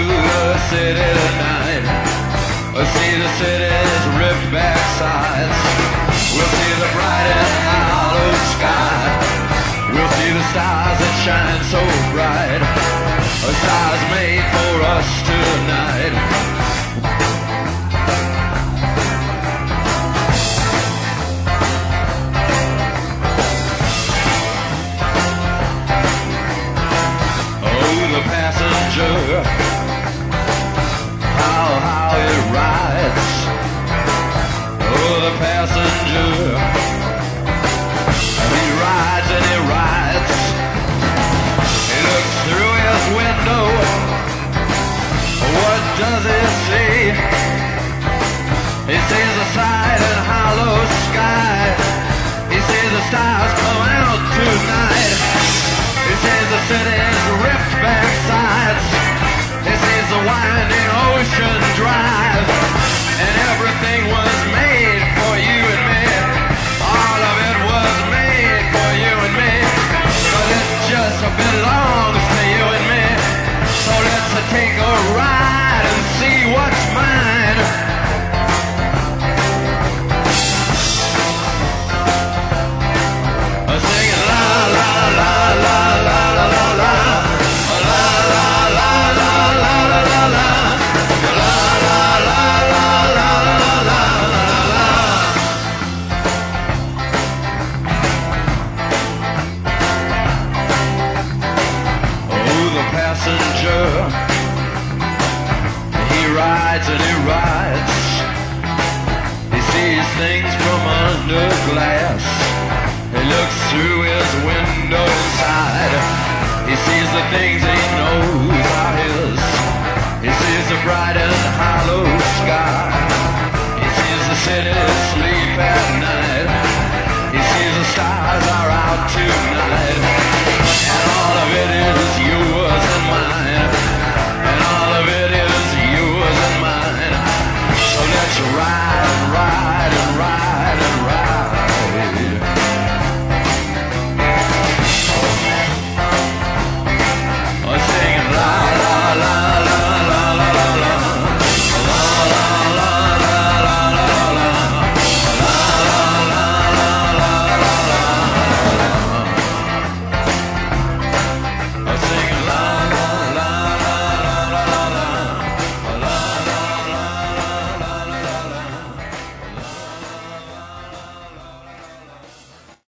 the city tonight. We'll see the city's ripped back sides. We'll see the bright and hollow sky. We'll see the stars that shine so bright. Stars made for us tonight. The passenger, how it rides. Oh, the passenger, he rides and he rides. He looks through his window. What does he see? He sees the side and hollow sky. He sees the stars come out tonight. He sees the city's ripped back sides. He sees the winding ocean drive. And everything was made for you and me. All of it was made for you and me. But it just belongs to you and me. So let's take a ride and see what's mine. Singing la la la la la la la la. He rides and he rides. He sees things from under glass. He looks through his window inside. He sees the things he knows are his. He sees the bright and hollow sky. He sees the city